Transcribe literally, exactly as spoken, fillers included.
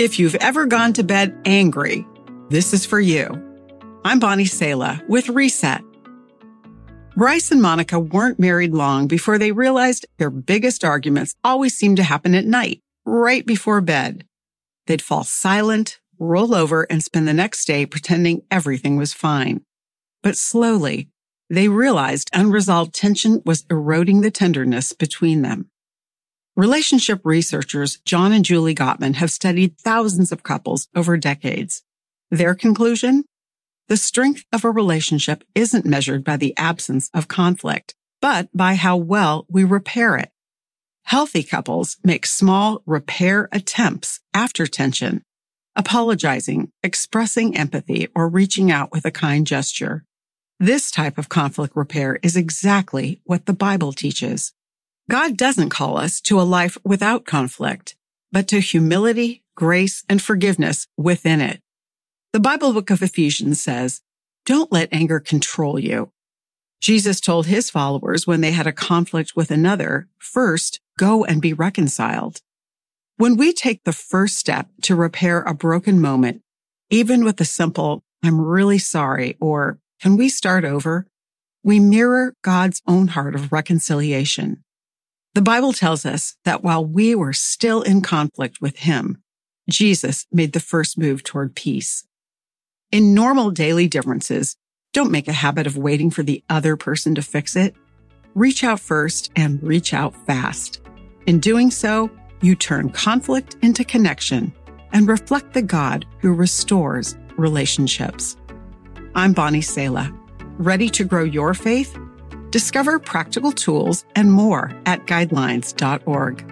If you've ever gone to bed angry, this is for you. I'm Bonnie Sala with Reset. Bryce and Monica weren't married long before they realized their biggest arguments always seemed to happen at night, right before bed. They'd fall silent, roll over, and spend the next day pretending everything was fine. But slowly, they realized unresolved tension was eroding the tenderness between them. Relationship researchers John and Julie Gottman have studied thousands of couples over decades. Their conclusion? The strength of a relationship isn't measured by the absence of conflict, but by how well we repair it. Healthy couples make small repair attempts after tension, apologizing, expressing empathy, or reaching out with a kind gesture. This type of conflict repair is exactly what the Bible teaches. God doesn't call us to a life without conflict, but to humility, grace, and forgiveness within it. The Bible book of Ephesians says, "Don't let anger control you." Jesus told his followers when they had a conflict with another, first, go and be reconciled. When we take the first step to repair a broken moment, even with the simple, "I'm really sorry," or "Can we start over?" we mirror God's own heart of reconciliation. The Bible tells us that while we were still in conflict with him, Jesus made the first move toward peace. In normal daily differences, don't make a habit of waiting for the other person to fix it. Reach out first and reach out fast. In doing so, you turn conflict into connection and reflect the God who restores relationships. I'm Bonnie Sala. Ready to grow your faith? Discover practical tools and more at guidelines dot org.